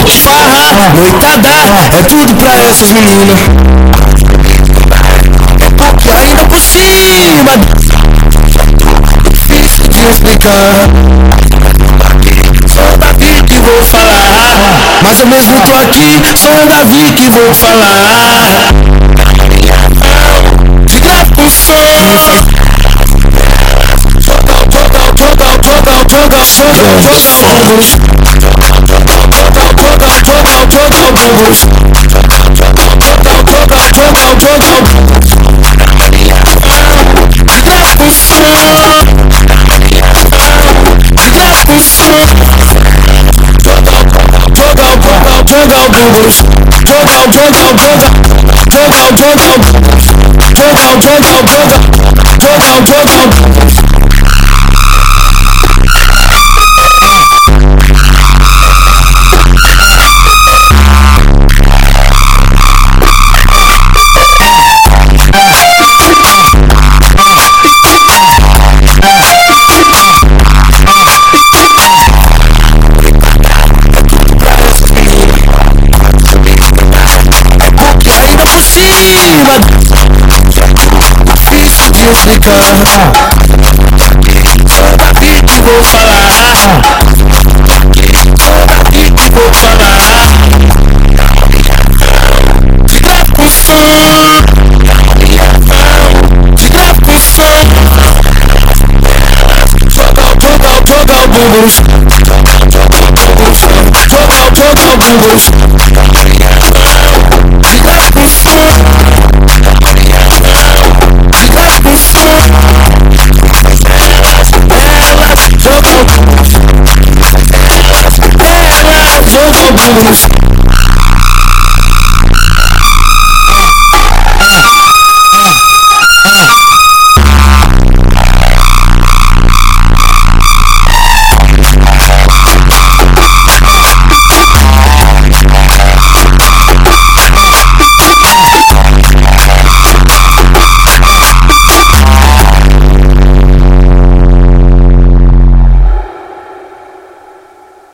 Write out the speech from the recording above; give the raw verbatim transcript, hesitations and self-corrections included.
farra, noitada, é tudo pra essas meninas. É pouco ainda por cima, difícil de explicar. Sou Davi que vou falar, mas eu mesmo tô aqui. Sou Davi que vou falar. De grave pro som, joga, joga, joga, joga, joga, joga, difícil de explicar. Só Davi que vou falar. Só Davi que vou falar. De grave pro som, de grave pro som. Joga, joga, joga o bumbum. Joga, joga o bumbum. De grave pro som, de grave pro som. Ela joga o bumbum. Ela joga o bumbum.